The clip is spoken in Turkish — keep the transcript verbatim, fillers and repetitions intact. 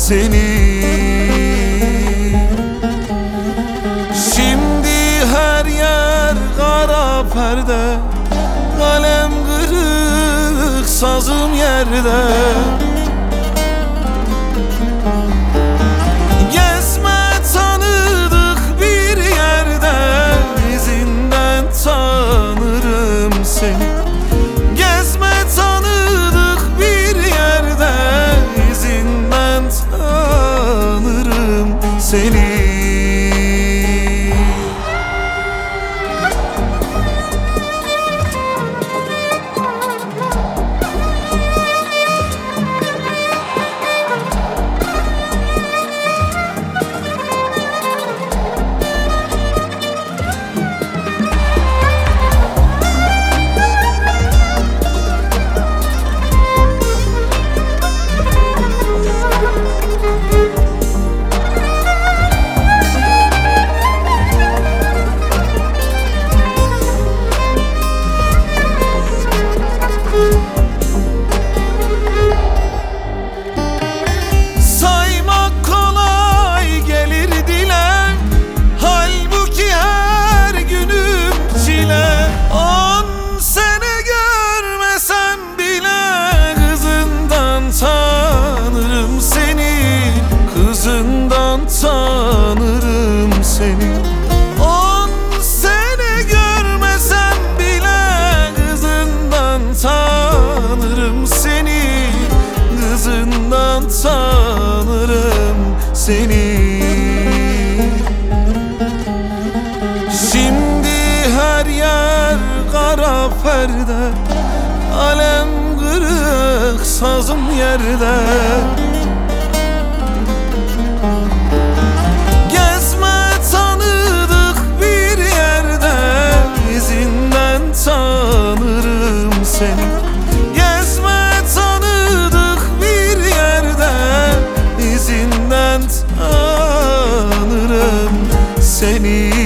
seni. Şimdi her yer kara perde, kalem kırık, sazım yerde. Gezme tanıdık bir yerde, izinden tanırım seni. Gezme tanıdık bir yerde, izinden tanırım seni. Saymak kolay gelir dile, halbuki her günüm çile. On sene görmesem bile kızından tanırım seni. Kızından tanırım seni. On sene görmesem bile kızından tanırım seni. Kızından tanırım seni. Şimdi her yer kara perde, alem kırık, sazım yerde. Gezme tanıdık bir yerde, izinden tanırım seni. Gezme tanıdık bir yerde, izinden tanırım seni.